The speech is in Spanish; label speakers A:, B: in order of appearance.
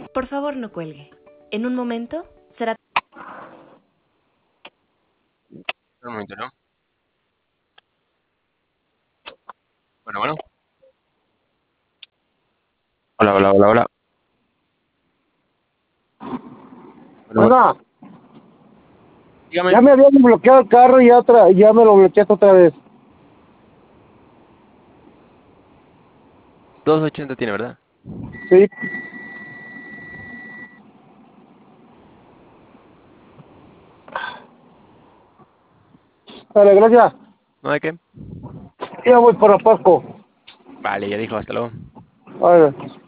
A: Por favor, no cuelgue. En un momento será...
B: Un momento, ¿no? Bueno. Hola, hola, hola, hola. Bueno,
C: Bueno,
B: dígame.
C: ya me habían bloqueado el carro y ya me lo bloqueaste otra vez.
B: 280 tiene, ¿verdad?
C: Sí. Vale, gracias.
B: ¿No hay qué?
C: Ya voy para Pasco.
B: Vale, ya dijo, hasta luego.
C: Vale.